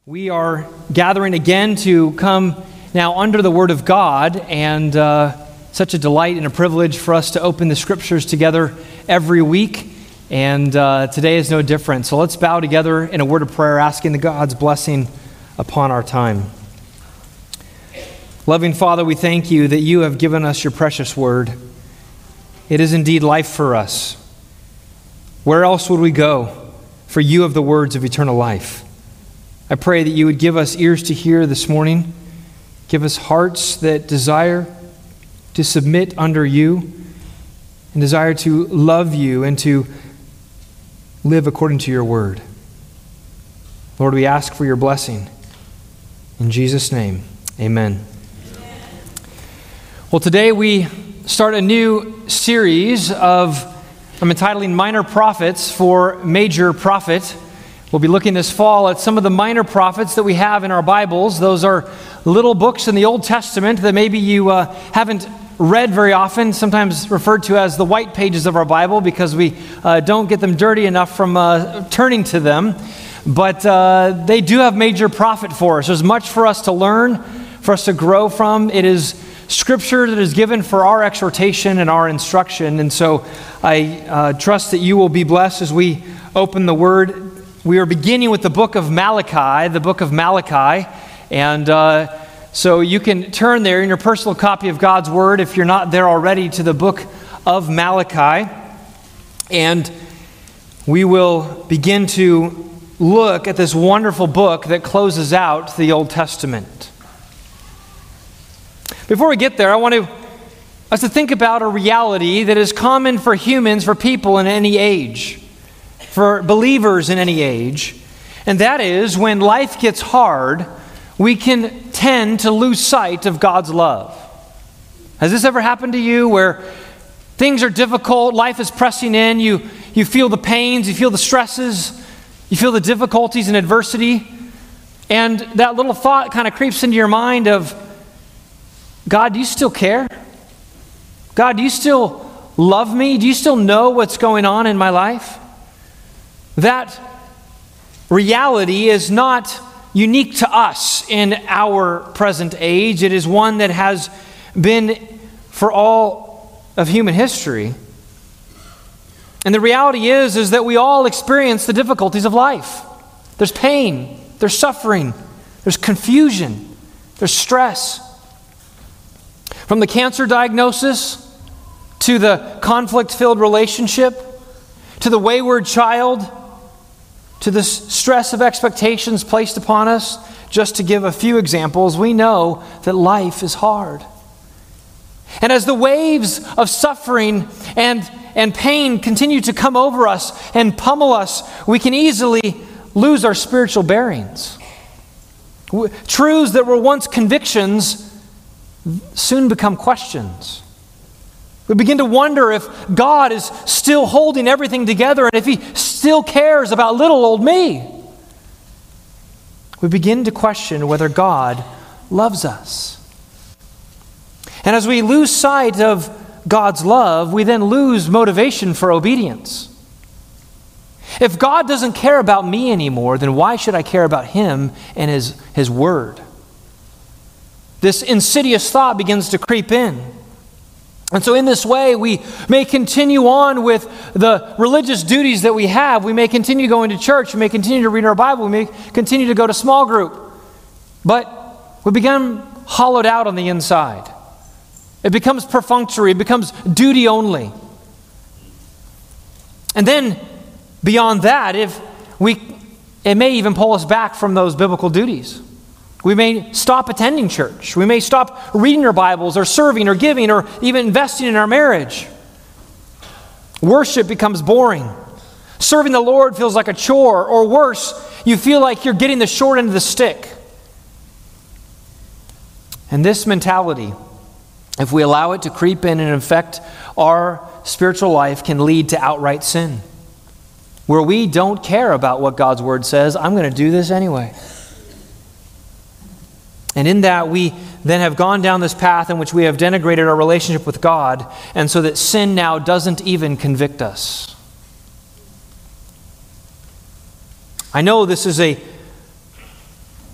We are gathering again to come now under the Word of God, and such a delight and a privilege for us to open the Scriptures together every week, and today is no different. So let's bow together in a word of prayer, asking God's blessing upon our time. Loving Father, we thank you that you have given us your precious Word. It is indeed life for us. Where else would we go? For you have the words of eternal life. I pray that you would give us ears to hear this morning. Give us hearts that desire to submit under you and desire to love you and to live according to your word. Lord, we ask for your blessing. In Jesus' name, amen. Well, today we start a new series I'm entitling Minor Prophets for Major Prophet. We'll be looking this fall at some of the minor prophets that we have in our Bibles. Those are little books in the Old Testament that maybe you haven't read very often, sometimes referred to as the white pages of our Bible because we don't get them dirty enough from turning to them. But they do have major profit for us. There's much for us to learn, for us to grow from. It is Scripture that is given for our exhortation and our instruction. And so I trust that you will be blessed as we open the Word. We are beginning with the book of Malachi, and so you can turn there in your personal copy of God's Word, if you're not there already, to the book of Malachi, and we will begin to look at this wonderful book that closes out the Old Testament. Before we get there, I want us to think about a reality that is common for humans, for people in any age, for believers in any age, and that is when life gets hard, we can tend to lose sight of God's love. Has this ever happened to you where things are difficult, life is pressing in, you feel the pains, you feel the stresses, you feel the difficulties and adversity, and that little thought kind of creeps into your mind of, God, do you still care? God, do you still love me? Do you still know what's going on in my life? That reality is not unique to us in our present age. It is one that has been for all of human history. And the reality is that we all experience the difficulties of life. There's pain, there's suffering, there's confusion, there's stress. From the cancer diagnosis to the conflict-filled relationship to the wayward child, to the stress of expectations placed upon us, just to give a few examples, we know that life is hard. And as the waves of suffering and pain continue to come over us and pummel us, we can easily lose our spiritual bearings. Truths that were once convictions soon become questions. We begin to wonder if God is still holding everything together and if He still cares about little old me. We begin to question whether God loves us. And as we lose sight of God's love, we then lose motivation for obedience. If God doesn't care about me anymore, then why should I care about Him and His Word? This insidious thought begins to creep in. And so in this way, we may continue on with the religious duties that we have. We may continue going to church. We may continue to read our Bible. We may continue to go to small group. But we become hollowed out on the inside. It becomes perfunctory. It becomes duty only. And then beyond that, it may even pull us back from those biblical duties. We may stop attending church. We may stop reading our Bibles or serving or giving or even investing in our marriage. Worship becomes boring. Serving the Lord feels like a chore, or worse, you feel like you're getting the short end of the stick. And this mentality, if we allow it to creep in and affect our spiritual life, can lead to outright sin, where we don't care about what God's Word says. I'm going to do this anyway. And in that, we then have gone down this path in which we have denigrated our relationship with God, and so that sin now doesn't even convict us. I know this is a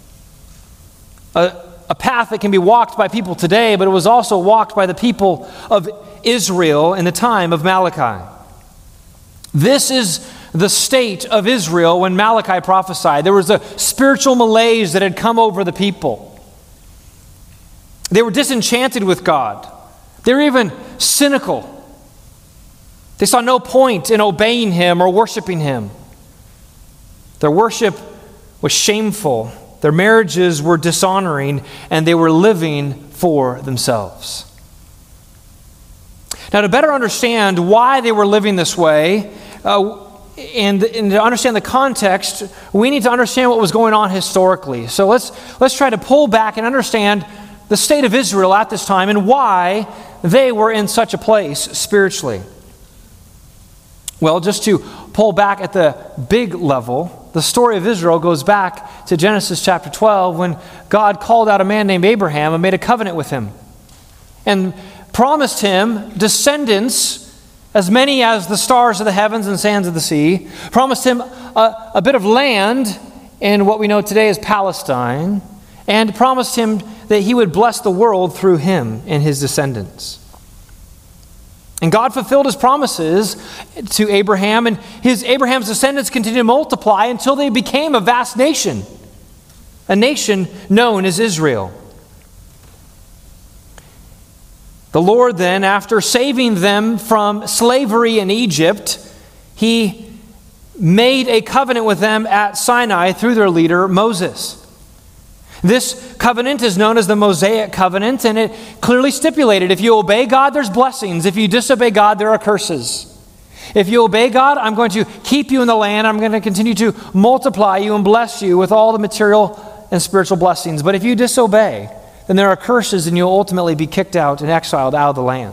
a path that can be walked by people today, but it was also walked by the people of Israel in the time of Malachi. This is the state of Israel when Malachi prophesied. There was a spiritual malaise that had come over the people. They were disenchanted with God. They were even cynical. They saw no point in obeying Him or worshiping Him. Their worship was shameful. Their marriages were dishonoring, and they were living for themselves. Now, to better understand why they were living this way, and to understand the context, we need to understand what was going on historically. So let's try to pull back and understand the state of Israel at this time and why they were in such a place spiritually. Well, just to pull back at the big level, the story of Israel goes back to Genesis chapter 12 when God called out a man named Abraham and made a covenant with him and promised him descendants as many as the stars of the heavens and sands of the sea, promised him a bit of land in what we know today as Palestine, and promised him that he would bless the world through him and his descendants. And God fulfilled his promises to Abraham, and Abraham's descendants continued to multiply until they became a vast nation, a nation known as Israel. The Lord then, after saving them from slavery in Egypt, He made a covenant with them at Sinai through their leader, Moses. This covenant is known as the Mosaic covenant, and it clearly stipulated, if you obey God, there's blessings. If you disobey God, there are curses. If you obey God, I'm going to keep you in the land. I'm going to continue to multiply you and bless you with all the material and spiritual blessings. But if you disobey, then there are curses, and you'll ultimately be kicked out and exiled out of the land.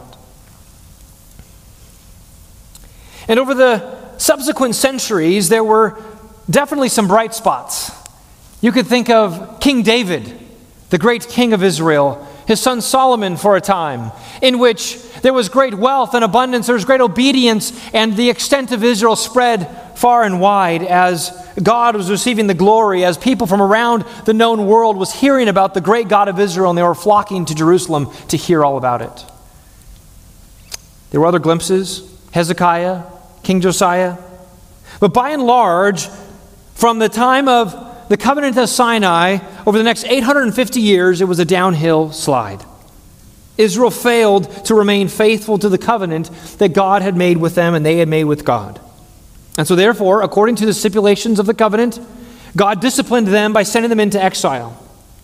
And over the subsequent centuries, there were definitely some bright spots. You could think of King David, the great king of Israel, his son Solomon for a time, in which there was great wealth and abundance, there was great obedience, and the extent of Israel spread far and wide as God was receiving the glory, as people from around the known world was hearing about the great God of Israel, and they were flocking to Jerusalem to hear all about it. There were other glimpses, Hezekiah, King Josiah. But by and large, from the time of the covenant of Sinai, over the next 850 years, it was a downhill slide. Israel failed to remain faithful to the covenant that God had made with them and they had made with God. And so therefore, according to the stipulations of the covenant, God disciplined them by sending them into exile.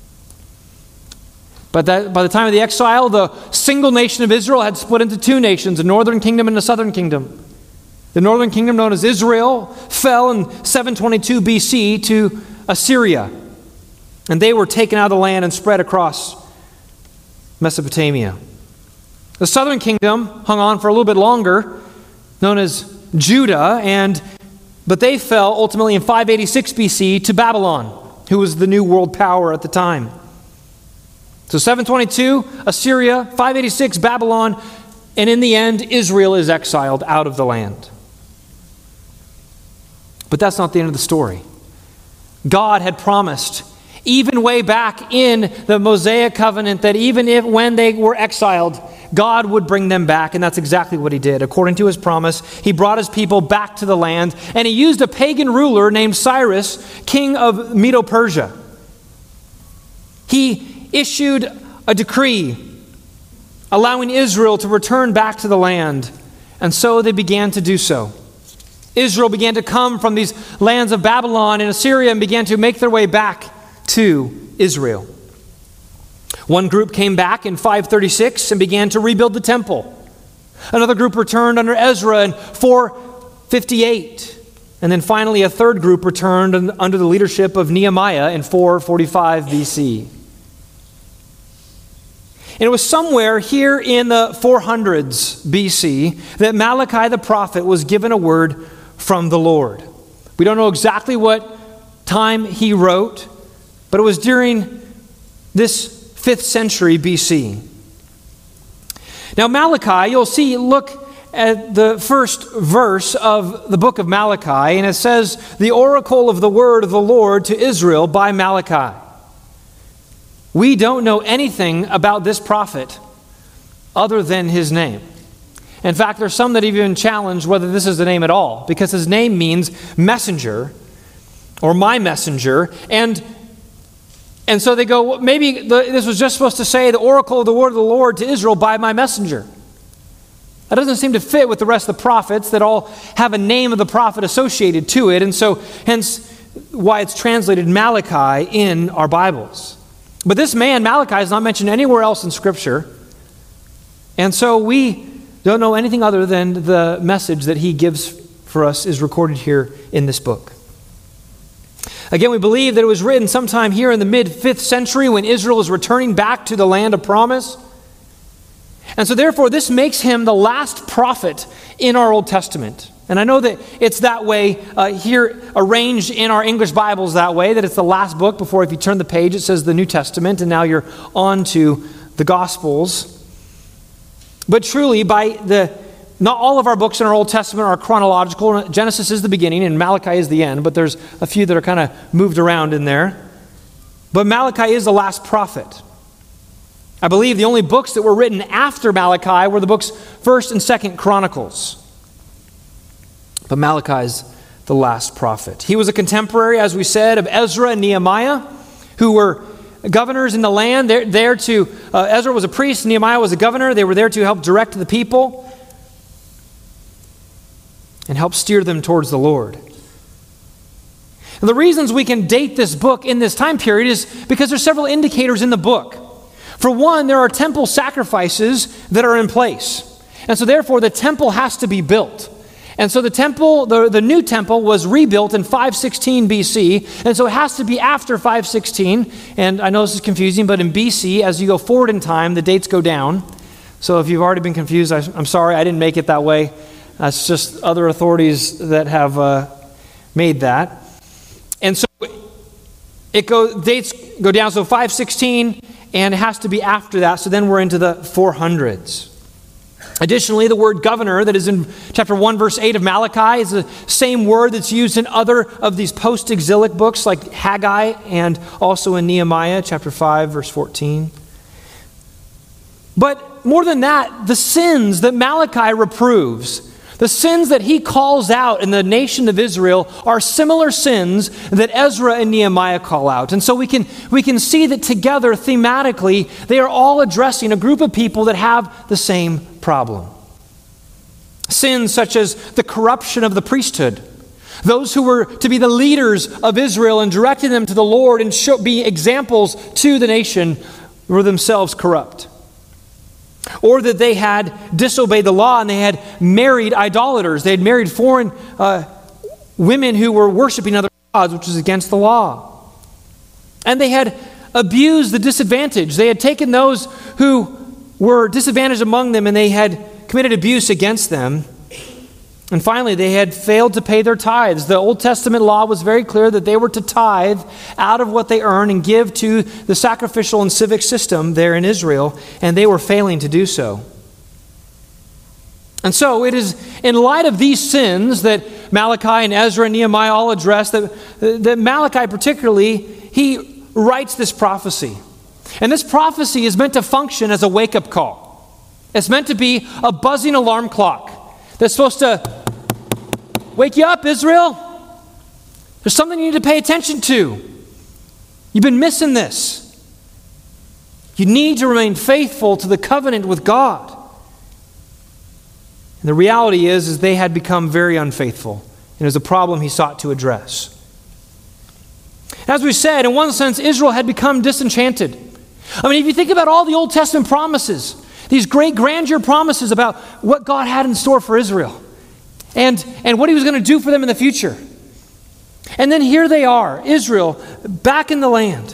But by the time of the exile, the single nation of Israel had split into two nations, a northern kingdom and a southern kingdom. The northern kingdom, known as Israel, fell in 722 BC to Assyria. And they were taken out of the land and spread across Mesopotamia. The southern kingdom hung on for a little bit longer, known as Judah, but they fell ultimately in 586 BC to Babylon, who was the new world power at the time. So 722, Assyria, 586, Babylon, and in the end, Israel is exiled out of the land. But that's not the end of the story. God had promised, even way back in the Mosaic covenant, that even when they were exiled, God would bring them back, and that's exactly what He did. According to His promise, He brought His people back to the land, and He used a pagan ruler named Cyrus, king of Medo-Persia. He issued a decree allowing Israel to return back to the land, and so they began to do so. Israel began to come from these lands of Babylon and Assyria and began to make their way back to Israel. One group came back in 536 and began to rebuild the temple. Another group returned under Ezra in 458. And then finally a third group returned under the leadership of Nehemiah in 445 BC. And it was somewhere here in the 400s BC that Malachi the prophet was given a word from the Lord. We don't know exactly what time he wrote, but it was during this 5th century BC. Now Malachi, you'll see, look at the first verse of the book of Malachi, and it says, "The oracle of the word of the Lord to Israel by Malachi." We don't know anything about this prophet other than his name. In fact, there's some that even challenge whether this is the name at all, because his name means messenger or my messenger. And so they go, well, maybe this was just supposed to say the oracle of the word of the Lord to Israel by my messenger. That doesn't seem to fit with the rest of the prophets that all have a name of the prophet associated to it. And so hence why it's translated Malachi in our Bibles. But this man, Malachi, is not mentioned anywhere else in Scripture. And so we don't know anything other than the message that he gives for us is recorded here in this book. Again, we believe that it was written sometime here in the mid-5th century when Israel is returning back to the land of promise. And so therefore, this makes him the last prophet in our Old Testament. And I know that it's that way here arranged in our English Bibles that way, that it's the last book before, if you turn the page, it says the New Testament, and now you're on to the Gospels. But truly, not all of our books in our Old Testament are chronological. Genesis is the beginning and Malachi is the end, but there's a few that are kind of moved around in there. But Malachi is the last prophet. I believe the only books that were written after Malachi were the books 1st and 2nd Chronicles. But Malachi is the last prophet. He was a contemporary, as we said, of Ezra and Nehemiah, who were governors in the land. Ezra was a priest, Nehemiah was a governor. They were there to help direct the people and help steer them towards the Lord. And the reasons we can date this book in this time period is because there's several indicators in the book. For one, there are temple sacrifices that are in place. And so therefore the temple has to be built. And so the temple, the new temple was rebuilt in 516 BC, and so it has to be after 516. And I know this is confusing, but in BC, as you go forward in time, the dates go down. So if you've already been confused, I'm sorry, I didn't make it that way. That's just other authorities that have made that. And so dates go down, so 516, and it has to be after that, so then we're into the 400s. Additionally, the word governor that is in chapter 1, verse 8 of Malachi is the same word that's used in other of these post-exilic books like Haggai and also in Nehemiah, chapter 5, verse 14. But more than that, the sins that Malachi reproves, the sins that he calls out in the nation of Israel are similar sins that Ezra and Nehemiah call out. And so we can see that together, thematically, they are all addressing a group of people that have the same problem. Sins such as the corruption of the priesthood, those who were to be the leaders of Israel and directing them to the Lord and be examples to the nation, were themselves corrupt. Or that they had disobeyed the law and they had married idolaters. They had married foreign women who were worshiping other gods, which was against the law. And they had abused the disadvantaged. They had taken those who were disadvantaged among them and they had committed abuse against them. And finally, they had failed to pay their tithes. The Old Testament law was very clear that they were to tithe out of what they earn and give to the sacrificial and civic system there in Israel, and they were failing to do so. And so it is in light of these sins that Malachi and Ezra and Nehemiah all address, that Malachi particularly, he writes this prophecy. And this prophecy is meant to function as a wake-up call. It's meant to be a buzzing alarm clock that's supposed to wake you up, Israel. There's something you need to pay attention to. You've been missing this. You need to remain faithful to the covenant with God. And the reality is they had become very unfaithful. And it was a problem he sought to address. As we said, in one sense, Israel had become disenchanted. I mean, if you think about all the Old Testament promises, these great grandeur promises about what God had in store for Israel and what he was going to do for them in the future. And then here they are, Israel, back in the land.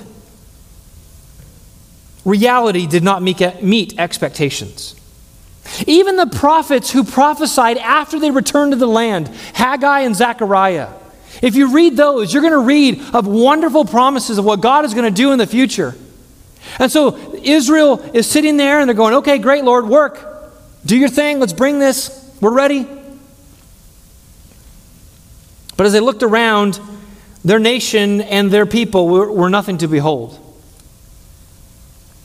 Reality did not meet expectations. Even the prophets who prophesied after they returned to the land, Haggai and Zechariah, if you read those, you're going to read of wonderful promises of what God is going to do in the future. And so Israel is sitting there and they're going, okay, great, Lord, work. Do your thing. Let's bring this. We're ready. But as they looked around, their nation and their people were nothing to behold.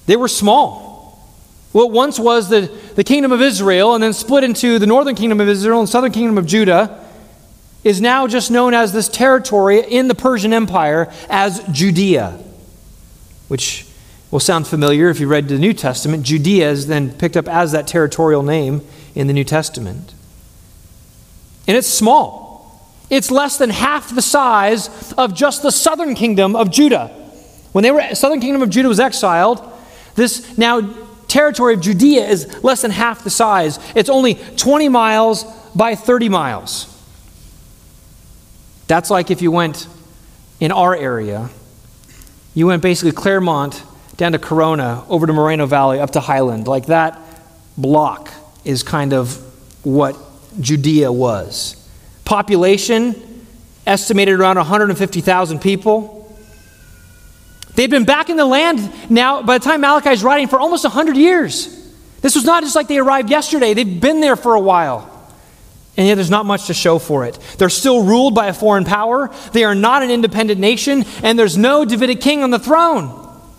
They were small. What once was the kingdom of Israel and then split into the northern kingdom of Israel and southern kingdom of Judah is now just known as this territory in the Persian Empire as Judea, which will sound familiar if you read the New Testament. Judea is then picked up as that territorial name in the New Testament. And it's small. It's less than half the size of just the southern kingdom of Judah. When southern kingdom of Judah was exiled, this now territory of Judea is less than half the size. It's only 20 miles by 30 miles. That's like if you went in our area, you went basically Claremont down to Corona, over to Moreno Valley, up to Highland. Like that block is kind of what Judea was. Population estimated around 150,000 people. They'd been back in the land now, by the time Malachi is writing, for almost 100 years. This was not just like they arrived yesterday. They've been there for a while. And yet there's not much to show for it. They're still ruled by a foreign power. They are not an independent nation. And there's no Davidic king on the throne.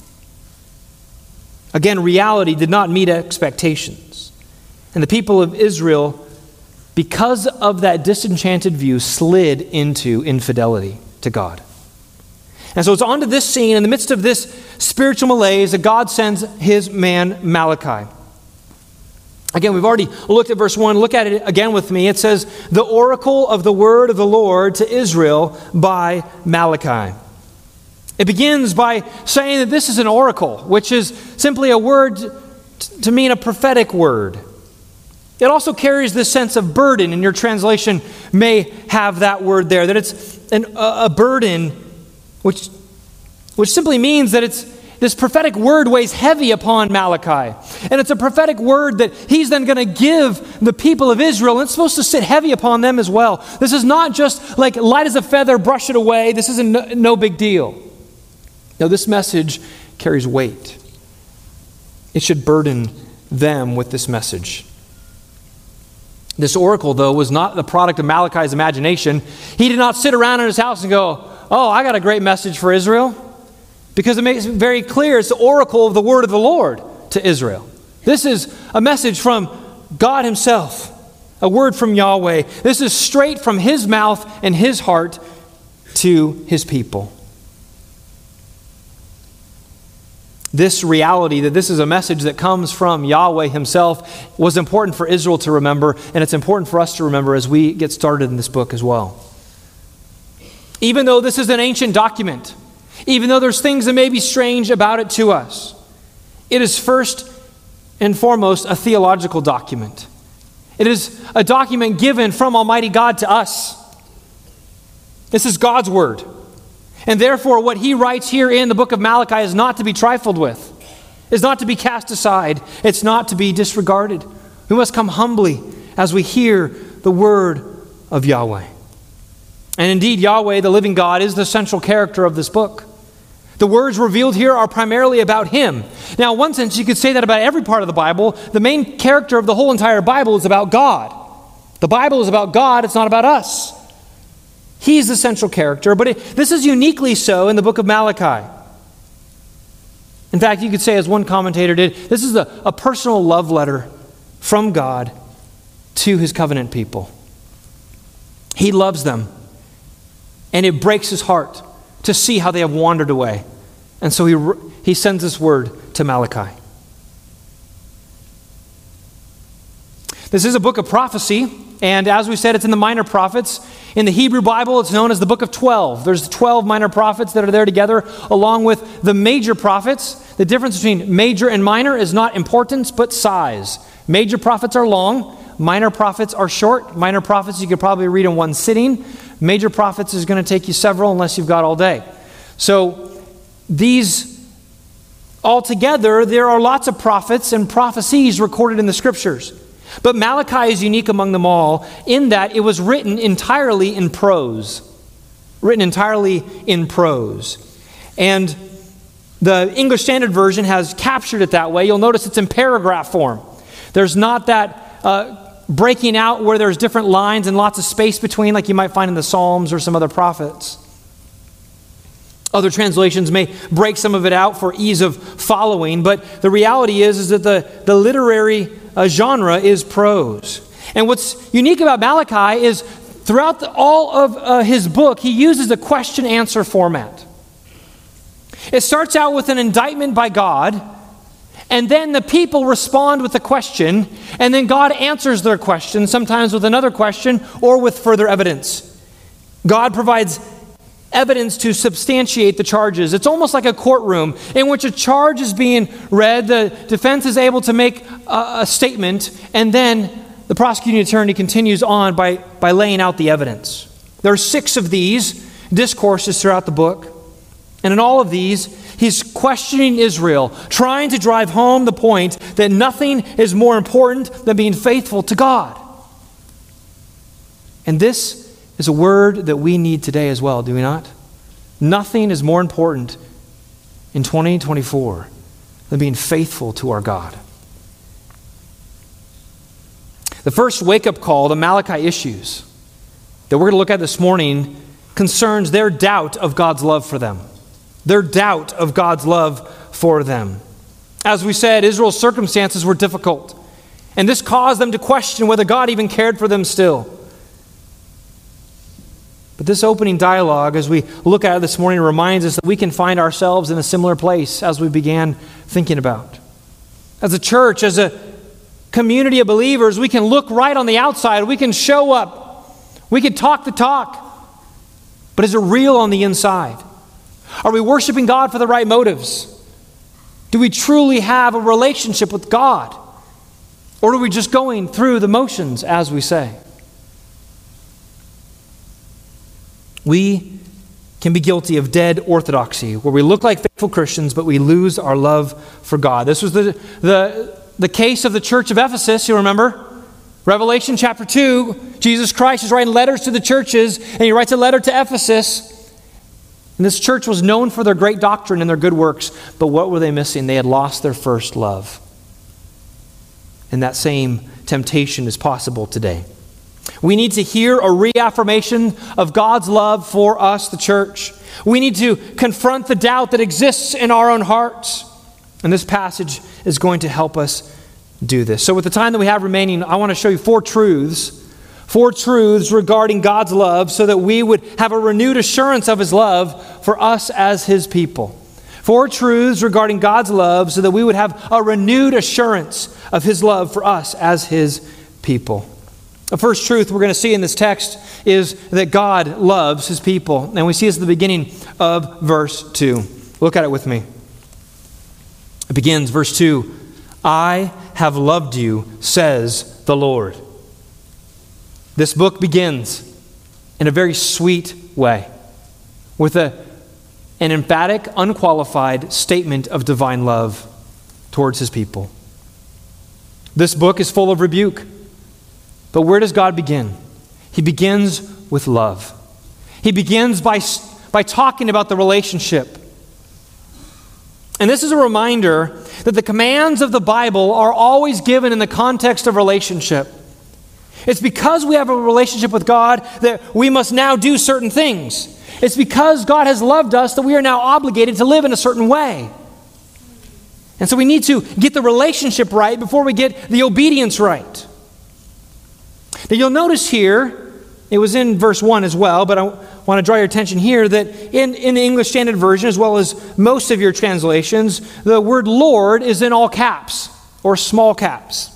Again, reality did not meet expectations. And the people of Israel, because of that disenchanted view, slid into infidelity to God. And so it's onto this scene, in the midst of this spiritual malaise, that God sends his man Malachi. Again, we've already looked at verse 1. Look at it again with me. It says, the oracle of the word of the Lord to Israel by Malachi. It begins by saying that this is an oracle, which is simply a word to mean a prophetic word. It also carries this sense of burden, and your translation may have that word there, that it's a burden, which simply means that this prophetic word weighs heavy upon Malachi. And it's a prophetic word that he's then going to give the people of Israel, and it's supposed to sit heavy upon them as well. This is not just like light as a feather, brush it away. This isn't no big deal. No, this message carries weight. It should burden them with this message. This oracle, though, was not the product of Malachi's imagination. He did not sit around in his house and go, oh, I got a great message for Israel. Because it makes it very clear it's the oracle of the word of the Lord to Israel. This is a message from God himself, a word from Yahweh. This is straight from his mouth and his heart to his people. This reality that this is a message that comes from Yahweh himself was important for Israel to remember, and it's important for us to remember as we get started in this book as well. Even though this is an ancient document, even though there's things that may be strange about it to us, it is first and foremost a theological document. It is a document given from Almighty God to us. This is God's word. And therefore, what he writes here in the book of Malachi is not to be trifled with, is not to be cast aside, it's not to be disregarded. We must come humbly as we hear the word of Yahweh. And indeed, Yahweh, the living God, is the central character of this book. The words revealed here are primarily about him. Now, in one sense, you could say that about every part of the Bible. The main character of the whole entire Bible is about God. The Bible is about God, it's not about us. He's the central character, but this is uniquely so in the book of Malachi. In fact, you could say, as one commentator did, this is a personal love letter from God to his covenant people. He loves them, and it breaks his heart to see how they have wandered away. And so he sends this word to Malachi. This is a book of prophecy, and as we said, it's in the minor prophets. In the Hebrew Bible, it's known as the book of 12. There's 12 minor prophets that are there together, along with the major prophets. The difference between major and minor is not importance, but size. Major prophets are long. Minor prophets are short. Minor prophets you could probably read in one sitting. Major prophets is going to take you several unless you've got all day. So these altogether, there are lots of prophets and prophecies recorded in the scriptures. But Malachi is unique among them all in that it was written entirely in prose. Written entirely in prose. And the English Standard Version has captured it that way. You'll notice it's in paragraph form. There's not that breaking out where there's different lines and lots of space between like you might find in the Psalms or some other prophets. Other translations may break some of it out for ease of following, but the reality is that the literary genre is prose. And what's unique about Malachi is throughout all of his book, he uses a question-answer format. It starts out with an indictment by God, and then the people respond with a question, and then God answers their question, sometimes with another question or with further evidence. God provides evidence to substantiate the charges. It's almost like a courtroom in which a charge is being read, the defense is able to make a statement, and then the prosecuting attorney continues on by laying out the evidence. There are 6 of these discourses throughout the book, and in all of these, he's questioning Israel, trying to drive home the point that nothing is more important than being faithful to God. And this is a word that we need today as well, do we not? Nothing is more important in 2024 than being faithful to our God. The first wake-up call to Malachi issues that we're going to look at this morning concerns their doubt of God's love for them. Their doubt of God's love for them. As we said, Israel's circumstances were difficult, and this caused them to question whether God even cared for them still. But this opening dialogue, as we look at it this morning, reminds us that we can find ourselves in a similar place as we began thinking about. As a church, as a community of believers, we can look right on the outside. We can show up. We can talk the talk. But is it real on the inside? Are we worshiping God for the right motives? Do we truly have a relationship with God? Or are we just going through the motions, as we say? We can be guilty of dead orthodoxy, where we look like faithful Christians, but we lose our love for God. This was the case of the church of Ephesus, you remember? Revelation chapter 2, Jesus Christ is writing letters to the churches, and he writes a letter to Ephesus. And this church was known for their great doctrine and their good works, but what were they missing? They had lost their first love. And that same temptation is possible today. We need to hear a reaffirmation of God's love for us, the church. We need to confront the doubt that exists in our own hearts. And this passage is going to help us do this. So with the time that we have remaining, I want to show you 4 truths regarding God's love so that we would have a renewed assurance of his love for us as his people. 4 truths regarding God's love so that we would have a renewed assurance of his love for us as his people. The first truth we're going to see in this text is that God loves his people. And we see this at the beginning of verse 2. Look at it with me. It begins, verse 2, I have loved you, says the Lord. This book begins in a very sweet way with an emphatic, unqualified statement of divine love towards his people. This book is full of rebuke. But where does God begin? He begins with love. He begins by talking about the relationship. And this is a reminder that the commands of the Bible are always given in the context of relationship. It's because we have a relationship with God that we must now do certain things. It's because God has loved us that we are now obligated to live in a certain way. And so we need to get the relationship right before we get the obedience right. Now you'll notice here, it was in verse 1 as well, but I want to draw your attention here that in the English Standard Version, as well as most of your translations, the word Lord is in all caps or small caps.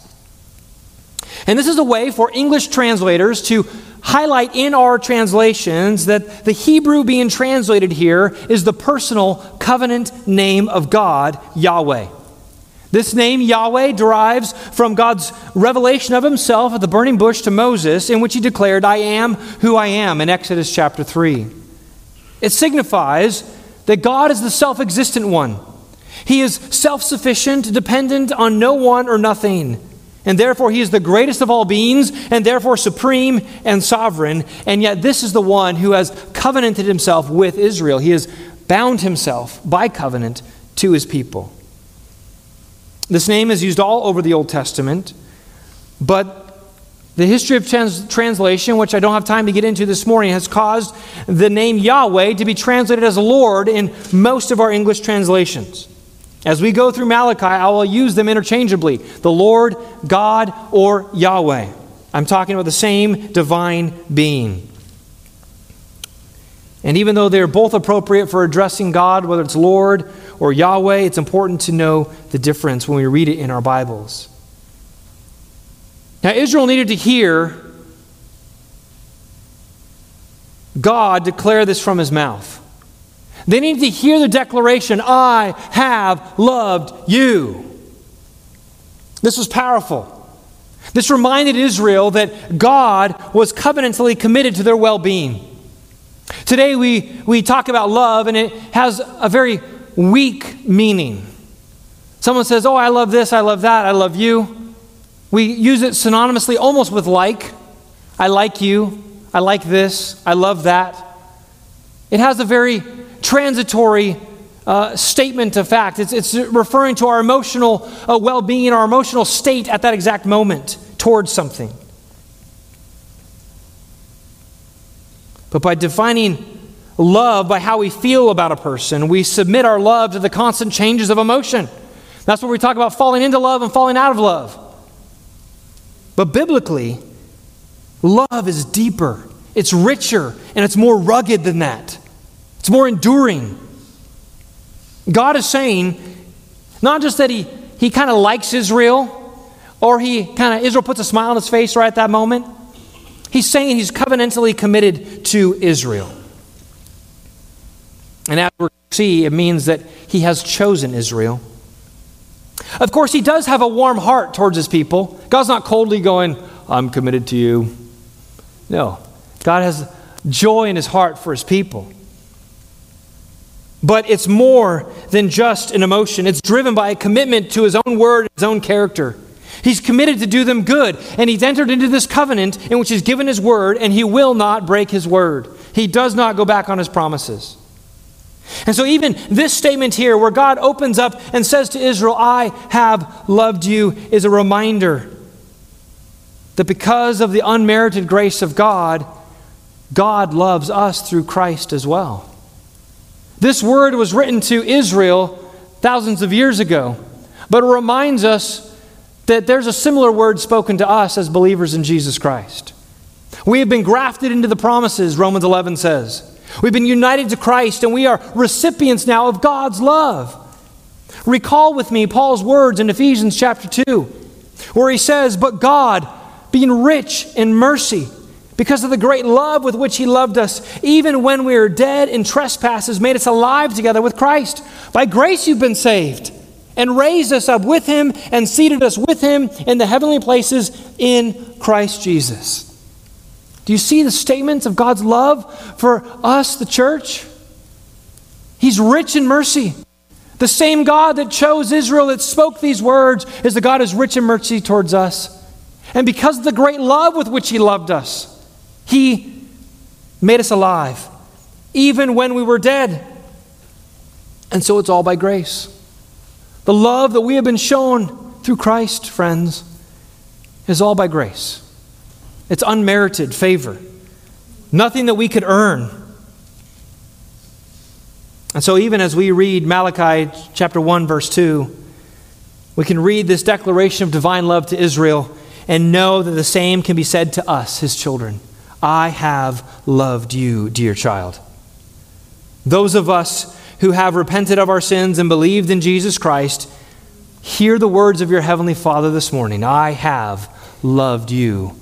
And this is a way for English translators to highlight in our translations that the Hebrew being translated here is the personal covenant name of God, Yahweh. This name, Yahweh, derives from God's revelation of himself at the burning bush to Moses, in which he declared, I am who I am, in Exodus chapter 3. It signifies that God is the self-existent one. He is self-sufficient, dependent on no one or nothing. And therefore he is the greatest of all beings, and therefore supreme and sovereign. And yet this is the one who has covenanted himself with Israel. He has bound himself by covenant to his people. This name is used all over the Old Testament, but The history of translation, which I don't have time to get into this morning, has caused the name Yahweh to be translated as Lord in most of our English translations. As we go through Malachi, I will use them interchangeably. The Lord, God, or Yahweh. I'm talking about the same divine being. And even though they're both appropriate for addressing God, whether it's Lord or Yahweh, it's important to know the difference when we read it in our Bibles. Now, Israel needed to hear God declare this from his mouth. They needed to hear the declaration, I have loved you. This was powerful. This reminded Israel that God was covenantally committed to their well-being. Today we talk about love, and it has a very weak meaning. Someone says, oh, I love this, I love that, I love you. We use it synonymously almost with like. I like you, I like this, I love that. It has a very transitory statement of fact. It's referring to our emotional well-being, our emotional state at that exact moment towards something. But by defining love by how we feel about a person, we submit our love to the constant changes of emotion. That's where we talk about falling into love and falling out of love. But biblically, love is deeper, it's richer, and it's more rugged than that. It's more enduring. God is saying, not just that he kind of likes Israel, or Israel puts a smile on his face right at that moment. He's saying he's covenantally committed to Israel. And as we see, it means that he has chosen Israel. Of course, he does have a warm heart towards his people. God's not coldly going, I'm committed to you. No. God has joy in his heart for his people. But it's more than just an emotion. It's driven by a commitment to his own word, his own character. He's committed to do them good, and he's entered into this covenant in which he's given his word, and he will not break his word. He does not go back on his promises. And so even this statement here, where God opens up and says to Israel, I have loved you, is a reminder that because of the unmerited grace of God, God loves us through Christ as well. This word was written to Israel thousands of years ago, but it reminds us that there's a similar word spoken to us as believers in Jesus Christ. We have been grafted into the promises, Romans 11 says. We've been united to Christ, and we are recipients now of God's love. Recall with me Paul's words in Ephesians chapter 2, where he says, but God, being rich in mercy, because of the great love with which he loved us, even when we were dead in trespasses, made us alive together with Christ. By grace you've been saved, and raised us up with him, and seated us with him in the heavenly places in Christ Jesus. Do you see the statements of God's love for us, the church? He's rich in mercy. The same God that chose Israel, that spoke these words, is the God who's rich in mercy towards us. And because of the great love with which he loved us, he made us alive, even when we were dead. And so it's all by grace. The love that we have been shown through Christ, friends, is all by grace. It's unmerited favor. Nothing that we could earn. And so even as we read Malachi chapter 1, verse 2, we can read this declaration of divine love to Israel and know that the same can be said to us, his children. I have loved you, dear child. Those of us who have repented of our sins and believed in Jesus Christ, hear the words of your heavenly Father this morning. I have loved you.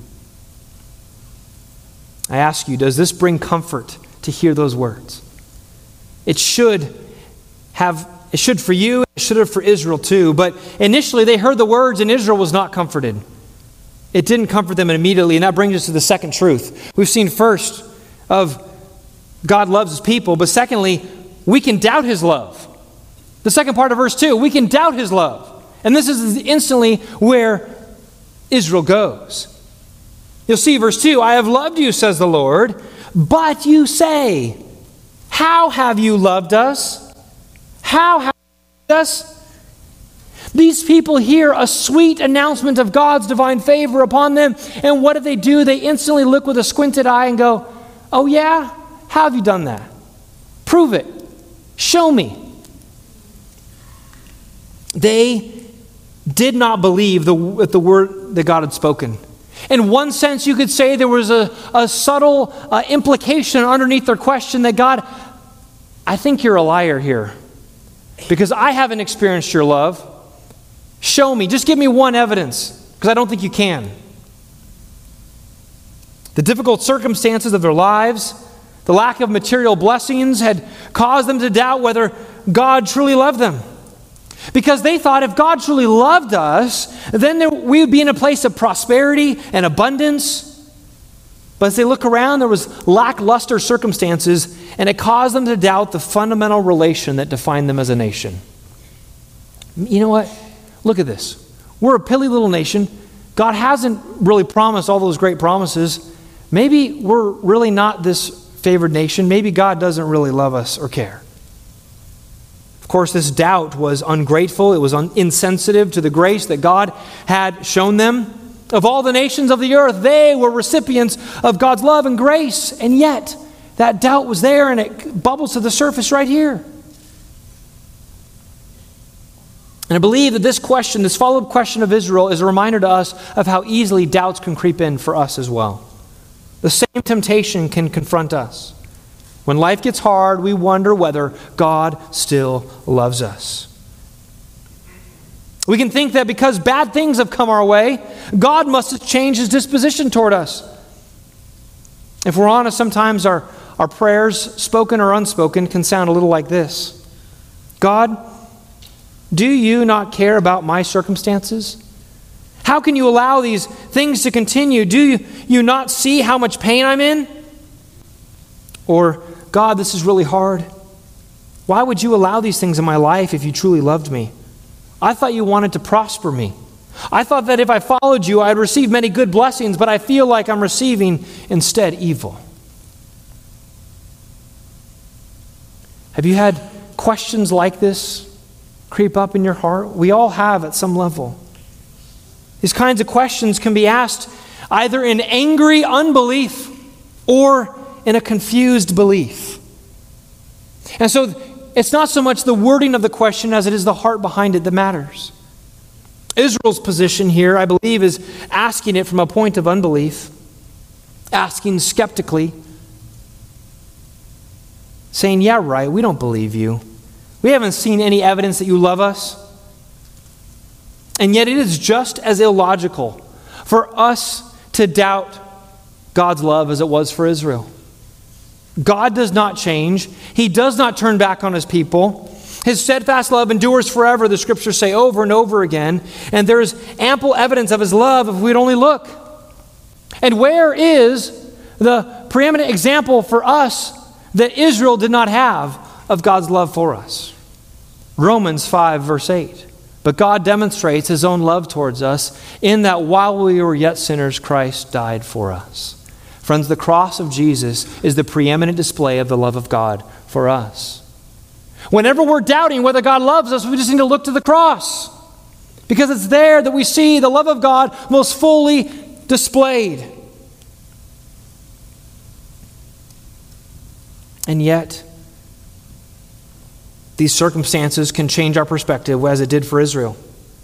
I ask you, does this bring comfort to hear those words? It should for you, it should have for Israel too. But initially they heard the words and Israel was not comforted. It didn't comfort them immediately, and that brings us to the second truth. We've seen first of God loves his people, but secondly, we can doubt his love. The second part of verse 2, we can doubt his love. And this is instantly where Israel goes. You'll see verse 2, I have loved you, says the Lord, but you say, how have you loved us? How have you loved us? These people hear a sweet announcement of God's divine favor upon them, and what do? They instantly look with a squinted eye and go, "Oh yeah? How have you done that? Prove it. Show me." They did not believe the word that God had spoken. In one sense, you could say there was a subtle implication underneath their question that, "God, I think you're a liar here, because I haven't experienced your love. Show me. Just give me one evidence, because I don't think you can." The difficult circumstances of their lives, the lack of material blessings had caused them to doubt whether God truly loved them. Because they thought if God truly loved us, then we would be in a place of prosperity and abundance. But as they look around, there was lackluster circumstances, and it caused them to doubt the fundamental relation that defined them as a nation. You know what? Look at this. We're a pilly little nation. God hasn't really promised all those great promises. Maybe we're really not this favored nation. Maybe God doesn't really love us or care. Of course, this doubt was ungrateful. It was insensitive to the grace that God had shown them. Of all the nations of the earth, they were recipients of God's love and grace. And yet, that doubt was there, and it bubbles to the surface right here. And I believe that this question, this follow-up question of Israel, is a reminder to us of how easily doubts can creep in for us as well. The same temptation can confront us. When life gets hard, we wonder whether God still loves us. We can think that because bad things have come our way, God must have changed his disposition toward us. If we're honest, sometimes our prayers, spoken or unspoken, can sound a little like this. "God, do you not care about my circumstances? How can you allow these things to continue? Do you not see how much pain I'm in?" Or, "God, this is really hard. Why would you allow these things in my life if you truly loved me? I thought you wanted to prosper me. I thought that if I followed you, I'd receive many good blessings, but I feel like I'm receiving instead evil." Have you had questions like this creep up in your heart? We all have at some level. These kinds of questions can be asked either in angry unbelief or in a confused belief. And so it's not so much the wording of the question as it is the heart behind it that matters. Israel's position here, I believe, is asking it from a point of unbelief, asking skeptically, saying, "Yeah, right, we don't believe you. We haven't seen any evidence that you love us." And yet it is just as illogical for us to doubt God's love as it was for Israel. God does not change. He does not turn back on his people. His steadfast love endures forever, the scriptures say over and over again. And there is ample evidence of his love if we'd only look. And where is the preeminent example for us that Israel did not have of God's love for us? Romans 5, verse 8. "But God demonstrates his own love towards us in that while we were yet sinners, Christ died for us." Friends, the cross of Jesus is the preeminent display of the love of God for us. Whenever we're doubting whether God loves us, we just need to look to the cross, because it's there that we see the love of God most fully displayed. And yet, these circumstances can change our perspective as it did for Israel.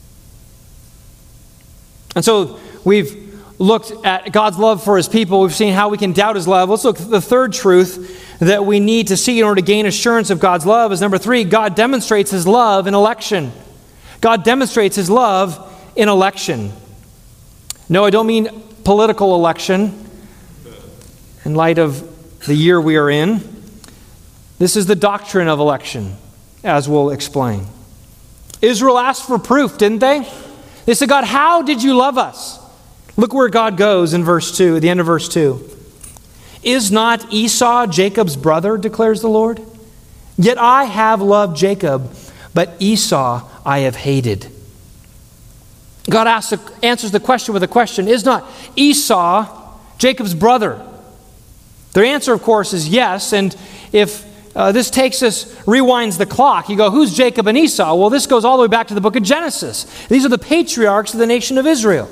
And so we've looked at God's love for his people. We've seen how we can doubt his love. Let's look at the third truth that we need to see in order to gain assurance of God's love is number 3, God demonstrates his love in election. God demonstrates his love in election. No, I don't mean political election in light of the year we are in. This is the doctrine of election, as we'll explain. Israel asked for proof, didn't they? They said, "God, how did you love us?" Look where God goes in verse 2, at the end of verse 2. "Is not Esau Jacob's brother, declares the Lord? Yet I have loved Jacob, but Esau I have hated." God answers the question with a question. Is not Esau Jacob's brother? Their answer, of course, is yes. And if this rewinds the clock. You go, who's Jacob and Esau? Well, this goes all the way back to the book of Genesis. These are the patriarchs of the nation of Israel.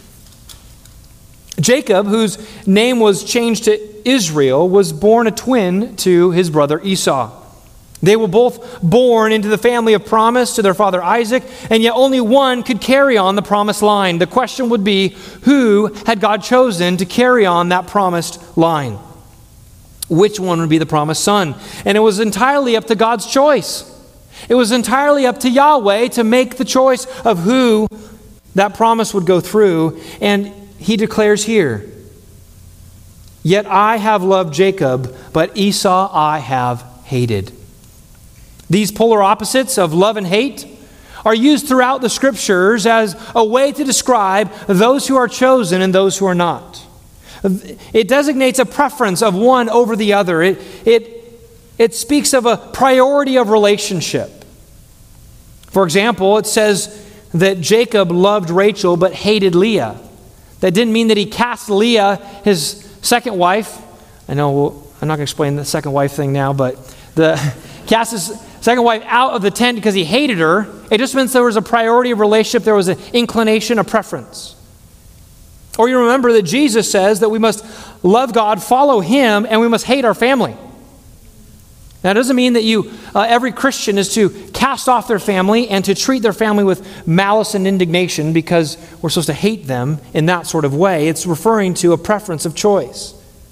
Jacob, whose name was changed to Israel, was born a twin to his brother Esau. They were both born into the family of promise to their father Isaac, and yet only one could carry on the promised line. The question would be, who had God chosen to carry on that promised line? Which one would be the promised son? And it was entirely up to God's choice. It was entirely up to Yahweh to make the choice of who that promise would go through. And he declares here, "Yet I have loved Jacob, but Esau I have hated." These polar opposites of love and hate are used throughout the Scriptures as a way to describe those who are chosen and those who are not. It designates a preference of one over the other. It speaks of a priority of relationship. For example, it says that Jacob loved Rachel but hated Leah. That didn't mean that he cast Leah, his second wife. I'm not going to explain the second wife thing now, but cast his second wife out of the tent because he hated her. It just means there was a priority of relationship. There was an inclination, a preference. Or you remember that Jesus says that we must love God, follow Him, and we must hate our family. That doesn't mean that every Christian is to cast off their family and to treat their family with malice and indignation because we're supposed to hate them in that sort of way. It's referring to a preference of choice.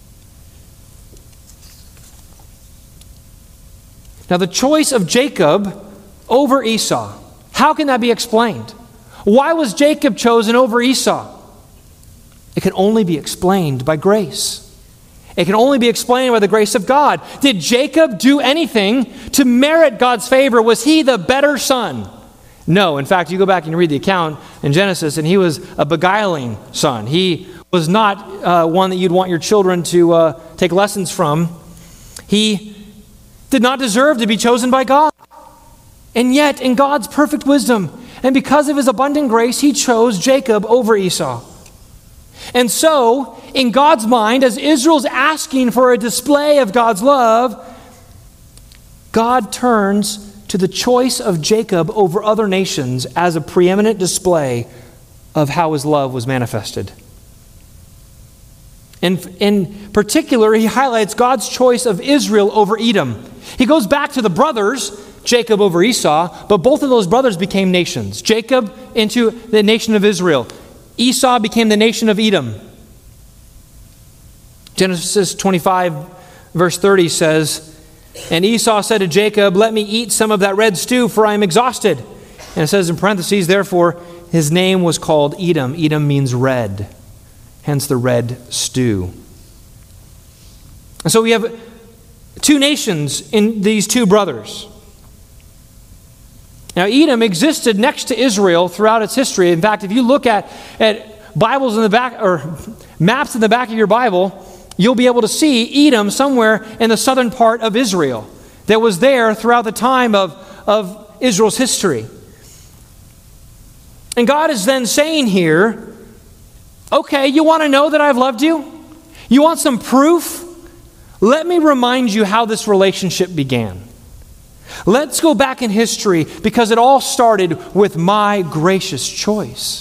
Now, the choice of Jacob over Esau, how can that be explained? Why was Jacob chosen over Esau? It can only be explained by grace. It can only be explained by the grace of God. Did Jacob do anything to merit God's favor? Was he the better son? No. In fact, you go back and read the account in Genesis, and he was a beguiling son. He was not one that you'd want your children to take lessons from. He did not deserve to be chosen by God. And yet, in God's perfect wisdom, and because of His abundant grace, He chose Jacob over Esau. And so, in God's mind, as Israel's asking for a display of God's love, God turns to the choice of Jacob over other nations as a preeminent display of how His love was manifested. In particular, He highlights God's choice of Israel over Edom. He goes back to the brothers, Jacob over Esau, but both of those brothers became nations. Jacob into the nation of Israel. Esau became the nation of Edom. Genesis 25, verse 30 says, "And Esau said to Jacob, 'Let me eat some of that red stew, for I am exhausted.' And it says in parentheses, therefore, his name was called Edom. Edom means red, hence the red stew." And so we have two nations in these two brothers. Now, Edom existed next to Israel throughout its history. In fact, if you look at Bibles in the back, or maps in the back of your Bible, you'll be able to see Edom somewhere in the southern part of Israel that was there throughout the time of Israel's history. And God is then saying here, okay, you want to know that I've loved you? You want some proof? Let me remind you how this relationship began. Let's go back in history because it all started with my gracious choice.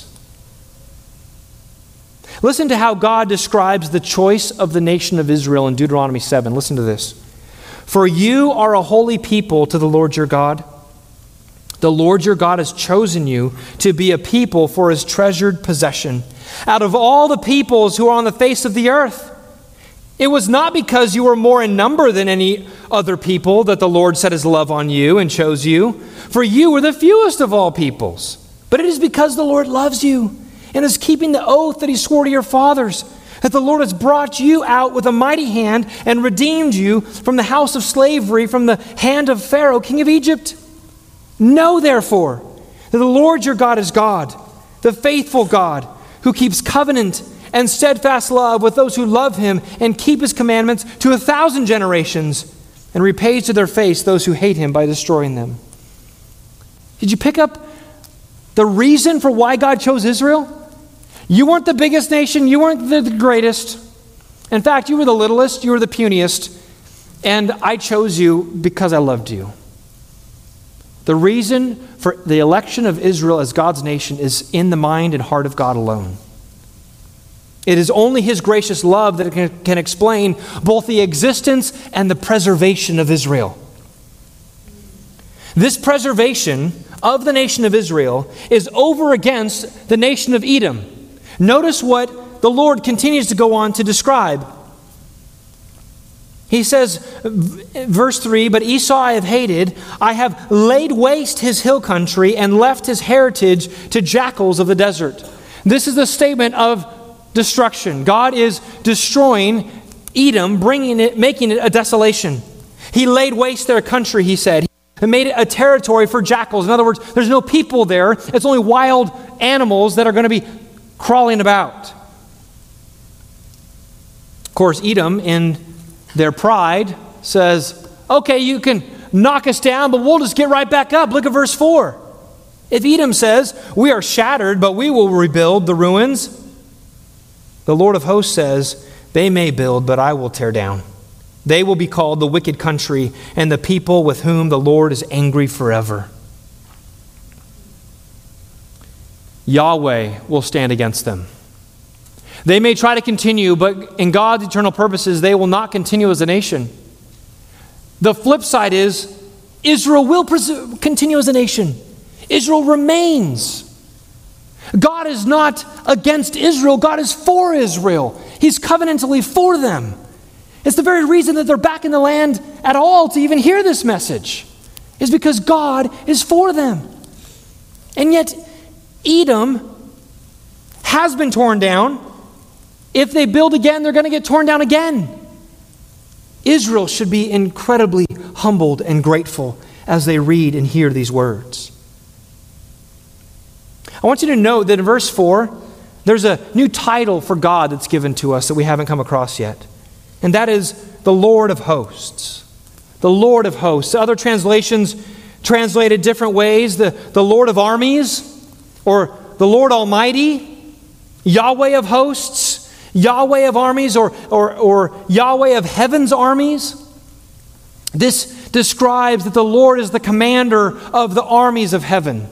Listen to how God describes the choice of the nation of Israel in Deuteronomy 7. Listen to this. "For you are a holy people to the Lord your God. The Lord your God has chosen you to be a people for His treasured possession out of all the peoples who are on the face of the earth. It was not because you were more in number than any other people that the Lord set His love on you and chose you, for you were the fewest of all peoples. But it is because the Lord loves you and is keeping the oath that He swore to your fathers, that the Lord has brought you out with a mighty hand and redeemed you from the house of slavery, from the hand of Pharaoh, king of Egypt. Know, therefore, that the Lord your God is God, the faithful God, who keeps covenant and steadfast love with those who love Him and keep His commandments to 1,000 generations, and repays to their face those who hate Him by destroying them." Did you pick up the reason for why God chose Israel? You weren't the biggest nation. You weren't the greatest. In fact, you were the littlest. You were the puniest. and I chose you because I loved you. The reason for the election of Israel as God's nation is in the mind and heart of God alone. It is only His gracious love that can explain both the existence and the preservation of Israel. This preservation of the nation of Israel is over against the nation of Edom. Notice what the Lord continues to go on to describe. He says, verse 3, "But Esau I have hated. I have laid waste his hill country and left his heritage to jackals of the desert." This is the statement of destruction. God is destroying Edom, making it a desolation. He laid waste their country, he said. He made it a territory for jackals. In other words, there's no people there. It's only wild animals that are going to be crawling about. Of course, Edom, in their pride, says, okay, you can knock us down, but we'll just get right back up. Look at verse 4. If Edom says, "We are shattered, but we will rebuild the ruins," the Lord of hosts says, "They may build, but I will tear down. They will be called the wicked country and the people with whom the Lord is angry forever." Yahweh will stand against them. They may try to continue, but in God's eternal purposes, they will not continue as a nation. The flip side is, Israel will continue as a nation. Israel remains. God is not against Israel. God is for Israel. He's covenantally for them. It's the very reason that they're back in the land at all to even hear this message, is because God is for them. And yet, Edom has been torn down. If they build again, they're going to get torn down again. Israel should be incredibly humbled and grateful as they read and hear these words. I want you to note that in verse 4, there's a new title for God that's given to us that we haven't come across yet. And that is the Lord of hosts. The Lord of hosts. Other translations translate it different ways. The Lord of armies, or the Lord Almighty, Yahweh of hosts, Yahweh of armies, or Yahweh of heaven's armies. This describes that the Lord is the commander of the armies of heaven.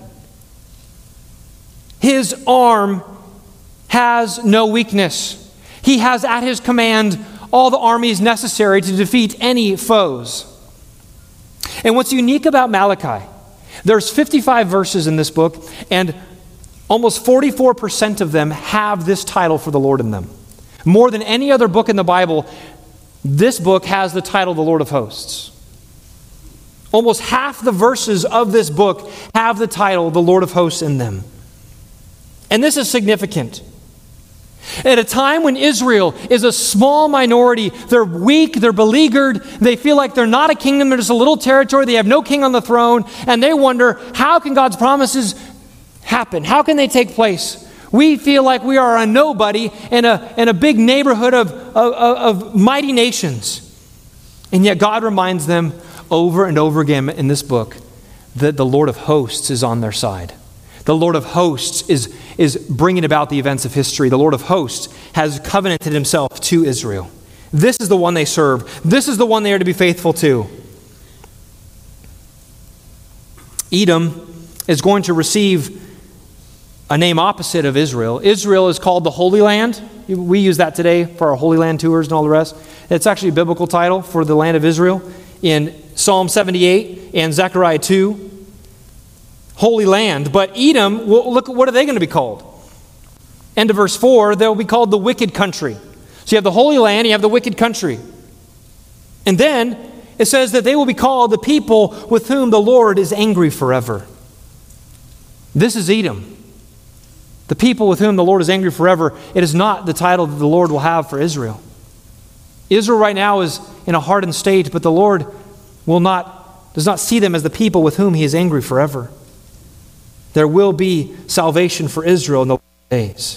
His arm has no weakness. He has at His command all the armies necessary to defeat any foes. And what's unique about Malachi, there's 55 verses in this book, and almost 44% of them have this title for the Lord in them. More than any other book in the Bible, this book has the title, the Lord of Hosts. Almost half the verses of this book have the title, the Lord of Hosts, in them. And this is significant. At a time when Israel is a small minority, they're weak, they're beleaguered, they feel like they're not a kingdom, they're just a little territory, they have no king on the throne, and they wonder, how can God's promises happen? How can they take place? We feel like we are a nobody in a big neighborhood of mighty nations. And yet God reminds them over and over again in this book that the Lord of hosts is on their side. The Lord of hosts is bringing about the events of history. The Lord of hosts has covenanted Himself to Israel. This is the one they serve. This is the one they are to be faithful to. Edom is going to receive a name opposite of Israel. Israel is called the Holy Land. We use that today for our Holy Land tours and all the rest. It's actually a biblical title for the land of Israel in Psalm 78 and Zechariah 2. Holy Land. But Edom, well, look, what are they going to be called? End of verse 4, they'll be called the wicked country. So you have the Holy Land, you have the wicked country. And then it says that they will be called the people with whom the Lord is angry forever. This is Edom. The people with whom the Lord is angry forever. It is not the title that the Lord will have for Israel. Israel right now is in a hardened state, but the Lord does not see them as the people with whom He is angry forever. There will be salvation for Israel in the days.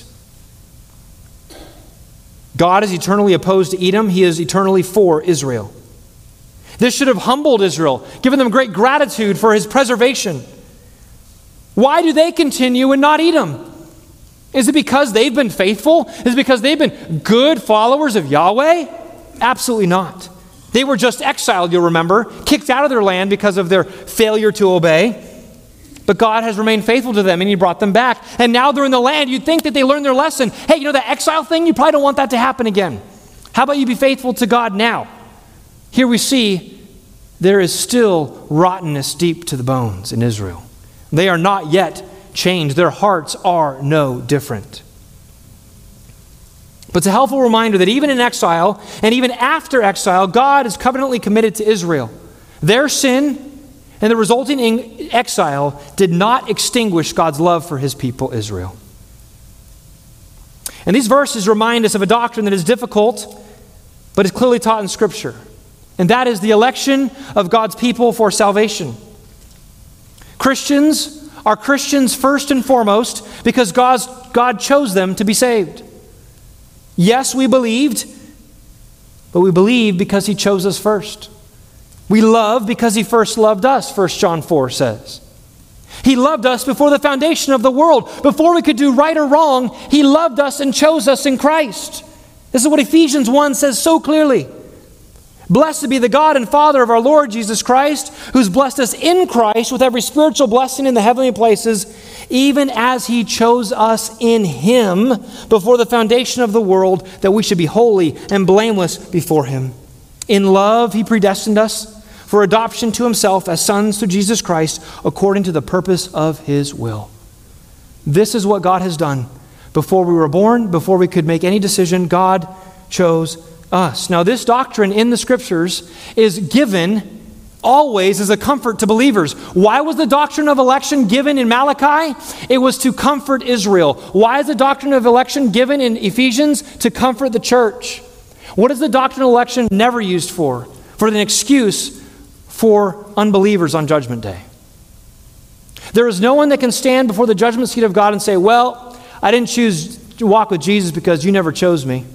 God is eternally opposed to Edom. He is eternally for Israel. This should have humbled Israel, given them great gratitude for His preservation. Why do they continue and not Edom? Is it because they've been faithful? Is it because they've been good followers of Yahweh? Absolutely not. They were just exiled, you'll remember, kicked out of their land because of their failure to obey. But God has remained faithful to them, and he brought them back. And now they're in the land. You'd think that they learned their lesson. Hey, you know that exile thing? You probably don't want that to happen again. How about you be faithful to God now? Here we see there is still rottenness deep to the bones in Israel. They are not yet changed. Their hearts are no different. But it's a helpful reminder that even in exile, and even after exile, God is covenantly committed to Israel. Their sin and the resulting exile did not extinguish God's love for his people, Israel. And these verses remind us of a doctrine that is difficult, but is clearly taught in Scripture. And that is the election of God's people for salvation. Christians are Christians first and foremost because God chose them to be saved. Yes, we believed, but we believe because he chose us first. We love because he first loved us, 1 John 4 says. He loved us before the foundation of the world. Before we could do right or wrong, he loved us and chose us in Christ. This is what Ephesians 1 says so clearly. Blessed be the God and Father of our Lord Jesus Christ, who's blessed us in Christ with every spiritual blessing in the heavenly places, even as he chose us in him before the foundation of the world, that we should be holy and blameless before him. In love, he predestined us for adoption to himself as sons through Jesus Christ, according to the purpose of his will. This is what God has done. Before we were born, before we could make any decision, God chose us. Now, this doctrine in the Scriptures is given always as a comfort to believers. Why was the doctrine of election given in Malachi? It was to comfort Israel. Why is the doctrine of election given in Ephesians? To comfort the church. What is the doctrine of election never used for? For an excuse for unbelievers on Judgment Day. There is no one that can stand before the judgment seat of God and say, well, I didn't choose to walk with Jesus because you never chose me.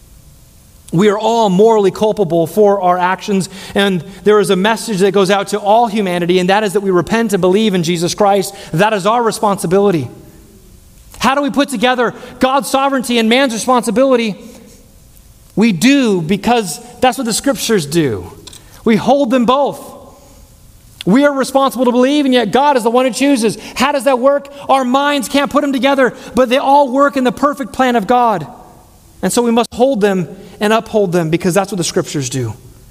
We are all morally culpable for our actions, and there is a message that goes out to all humanity, and that is that we repent and believe in Jesus Christ. That is our responsibility. How do we put together God's sovereignty and man's responsibility? We do because that's what the Scriptures do. We hold them both. We are responsible to believe, and yet God is the one who chooses. How does that work? Our minds can't put them together, but they all work in the perfect plan of God. And so we must hold them and uphold them because that's what the Scriptures do.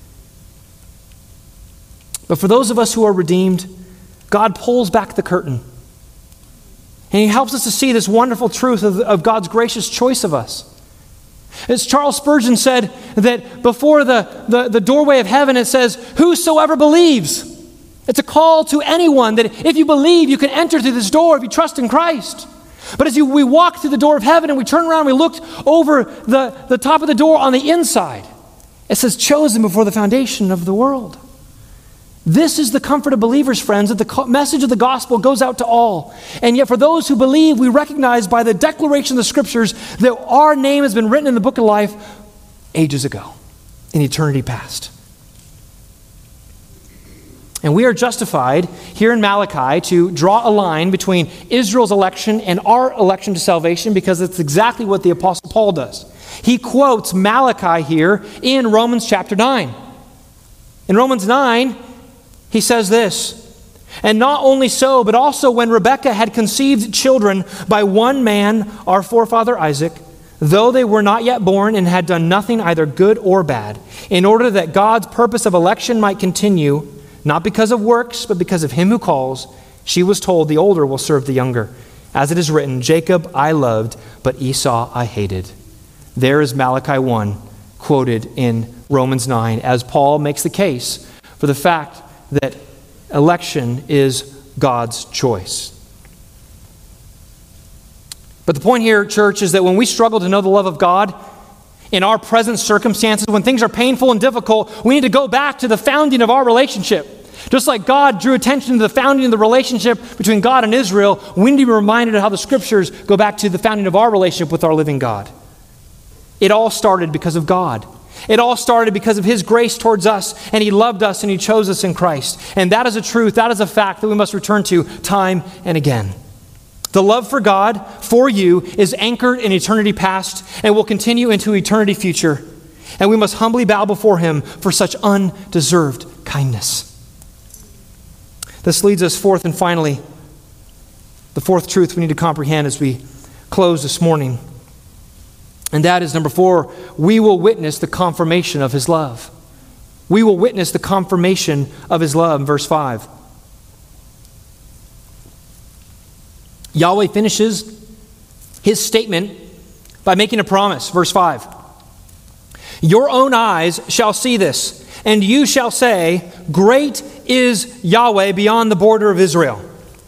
But for those of us who are redeemed, God pulls back the curtain. And he helps us to see this wonderful truth of God's gracious choice of us. As Charles Spurgeon said, that before the doorway of heaven, it says, whosoever believes. It's a call to anyone that if you believe, you can enter through this door if you trust in Christ. But as we walk through the door of heaven and we turn around and we looked over the top of the door on the inside, it says, chosen before the foundation of the world. This is the comfort of believers, friends, that the message of the gospel goes out to all. And yet for those who believe, we recognize by the declaration of the Scriptures that our name has been written in the book of life ages ago, in eternity past. And we are justified here in Malachi to draw a line between Israel's election and our election to salvation because it's exactly what the Apostle Paul does. He quotes Malachi here in Romans chapter 9. In Romans 9, he says this, and not only so, but also when Rebekah had conceived children by one man, our forefather Isaac, though they were not yet born and had done nothing either good or bad, in order that God's purpose of election might continue, not because of works, but because of him who calls, she was told the older will serve the younger. As it is written, Jacob I loved, but Esau I hated. There is Malachi 1 quoted in Romans 9 as Paul makes the case for the fact that election is God's choice. But the point here, church, is that when we struggle to know the love of God in our present circumstances, when things are painful and difficult, we need to go back to the founding of our relationship. Just like God drew attention to the founding of the relationship between God and Israel, we need to be reminded of how the Scriptures go back to the founding of our relationship with our living God. It all started because of God. It all started because of his grace towards us, and he loved us and he chose us in Christ. And that is a truth, that is a fact that we must return to time and again. The love for God, for you, is anchored in eternity past and will continue into eternity future. and we must humbly bow before him for such undeserved kindness. This leads us forth and finally, the fourth truth we need to comprehend as we close this morning. And that is number 4, we will witness the confirmation of his love. We will witness the confirmation of his love in verse 5. Yahweh finishes his statement by making a promise. Verse 5. Your own eyes shall see this, and you shall say, great is Yahweh beyond the border of Israel.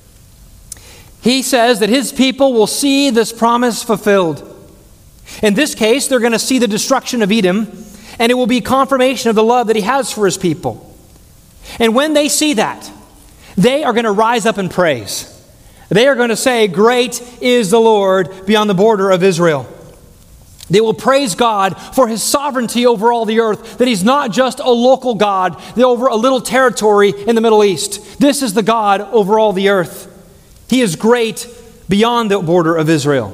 He says that his people will see this promise fulfilled. In this case, they're going to see the destruction of Edom, and it will be confirmation of the love that he has for his people. And when they see that, they are going to rise up in praise. They are going to say, great is the Lord beyond the border of Israel. They will praise God for his sovereignty over all the earth, that he's not just a local God over a little territory in the Middle East. This is the God over all the earth. He is great beyond the border of Israel.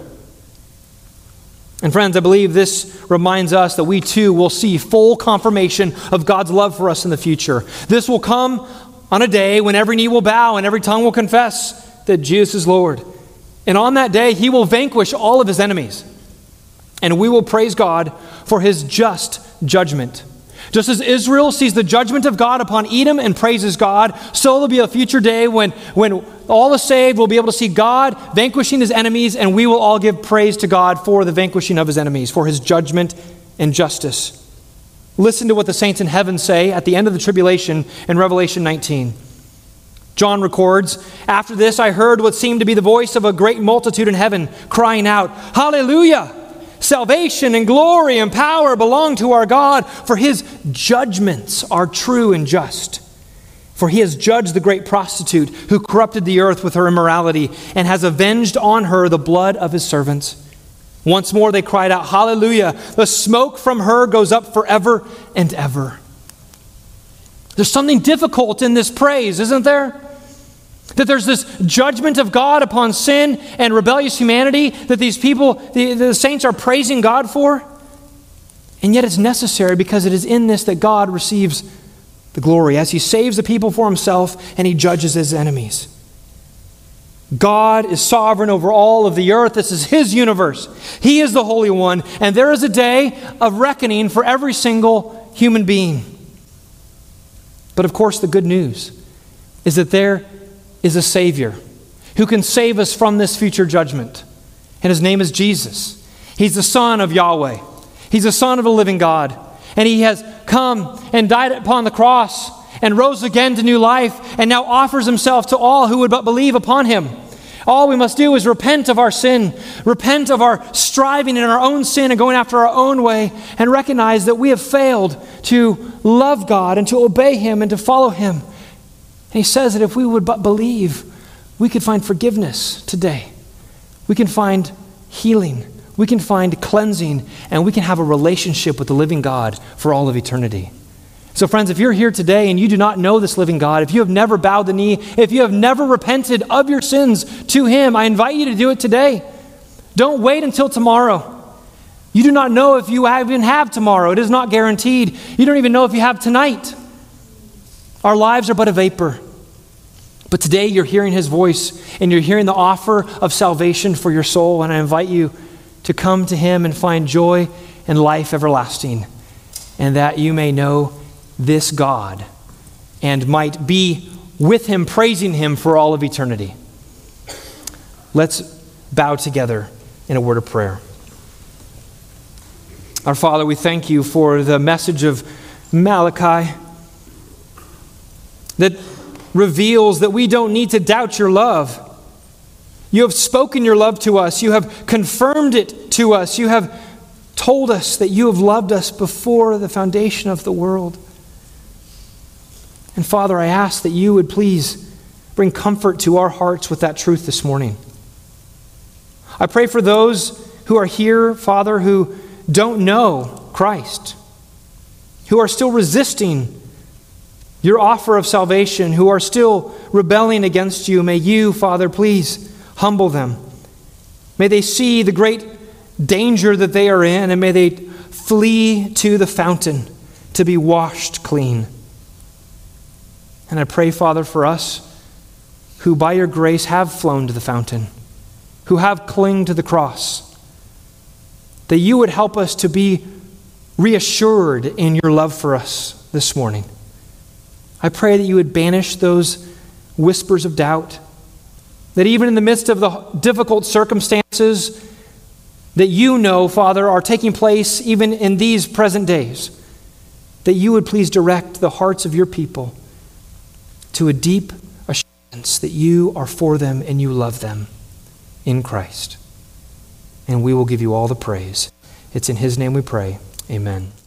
And friends, I believe this reminds us that we too will see full confirmation of God's love for us in the future. This will come on a day when every knee will bow and every tongue will confess that Jesus is Lord. And on that day, he will vanquish all of his enemies. And we will praise God for his just judgment. Just as Israel sees the judgment of God upon Edom and praises God, so there'll be a future day when all the saved will be able to see God vanquishing his enemies, and we will all give praise to God for the vanquishing of his enemies, for his judgment and justice. Listen to what the saints in heaven say at the end of the tribulation in Revelation 19. John records, after this I heard what seemed to be the voice of a great multitude in heaven, crying out, Hallelujah! Salvation and glory and power belong to our God, for his judgments are true and just. For he has judged the great prostitute who corrupted the earth with her immorality and has avenged on her the blood of his servants. Once more they cried out, Hallelujah! The smoke from her goes up forever and ever. There's something difficult in this praise, isn't there? That there's this judgment of God upon sin and rebellious humanity that these people, the saints, are praising God for. And yet it's necessary, because it is in this that God receives the glory as he saves the people for himself and he judges his enemies. God is sovereign over all of the earth. This is his universe. He is the Holy One. And there is a day of reckoning for every single human being. But of course, the good news is that there is a Savior who can save us from this future judgment. And his name is Jesus. He's the Son of Yahweh. He's the Son of the living God. And he has come and died upon the cross and rose again to new life and now offers himself to all who would but believe upon him. All we must do is repent of our sin, repent of our striving in our own sin and going after our own way, and recognize that we have failed to love God and to obey him and to follow him. And he says that if we would but believe, we could find forgiveness today. We can find healing. We can find cleansing. And we can have a relationship with the living God for all of eternity. So friends, if you're here today and you do not know this living God, if you have never bowed the knee, if you have never repented of your sins to him, I invite you to do it today. Don't wait until tomorrow. You do not know if you even have tomorrow. It is not guaranteed. You don't even know if you have tonight. Our lives are but a vapor. But today you're hearing his voice and you're hearing the offer of salvation for your soul. And I invite you to come to him and find joy and life everlasting. And that you may know this God and might be with him, praising him for all of eternity. Let's bow together in a word of prayer. Our Father, we thank you for the message of Malachi that reveals that we don't need to doubt your love. You have spoken your love to us. You have confirmed it to us. You have told us that you have loved us before the foundation of the world. And Father, I ask that you would please bring comfort to our hearts with that truth this morning. I pray for those who are here, Father, who don't know Christ, who are still resisting your offer of salvation, who are still rebelling against you. May you, Father, please humble them. May they see the great danger that they are in, and may they flee to the fountain to be washed clean. And I pray, Father, for us who by your grace have flown to the fountain, who have clung to the cross, that you would help us to be reassured in your love for us this morning. I pray that you would banish those whispers of doubt, that even in the midst of the difficult circumstances that you know, Father, are taking place even in these present days, that you would please direct the hearts of your people to a deep assurance that you are for them and you love them in Christ. And we will give you all the praise. It's in his name we pray. Amen.